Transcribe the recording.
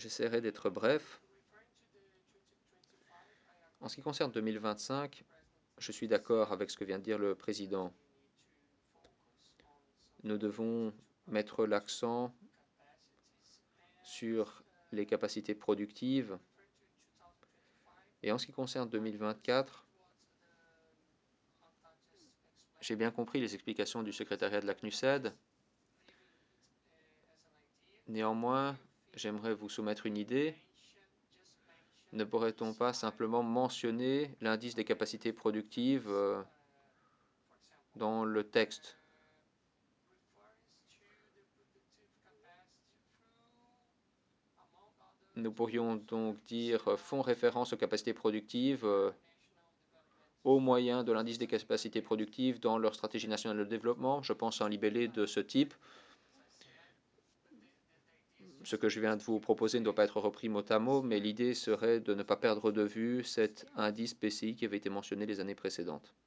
J'essaierai d'être bref. En ce qui concerne 2025, je suis d'accord avec ce que vient de dire le président. Nous devons mettre l'accent sur les capacités productives. Et en ce qui concerne 2024, j'ai bien compris les explications du secrétariat de la CNUSED. Néanmoins, j'aimerais vous soumettre une idée. Ne pourrait-on pas simplement mentionner l'indice des capacités productives dans le texte? Nous pourrions donc dire font référence aux capacités productives au moyen de l'indice des capacités productives dans leur stratégie nationale de développement. Je pense à un libellé de ce type. Ce que je viens de vous proposer ne doit pas être repris mot à mot, mais l'idée serait de ne pas perdre de vue cet indice PCI qui avait été mentionné les années précédentes.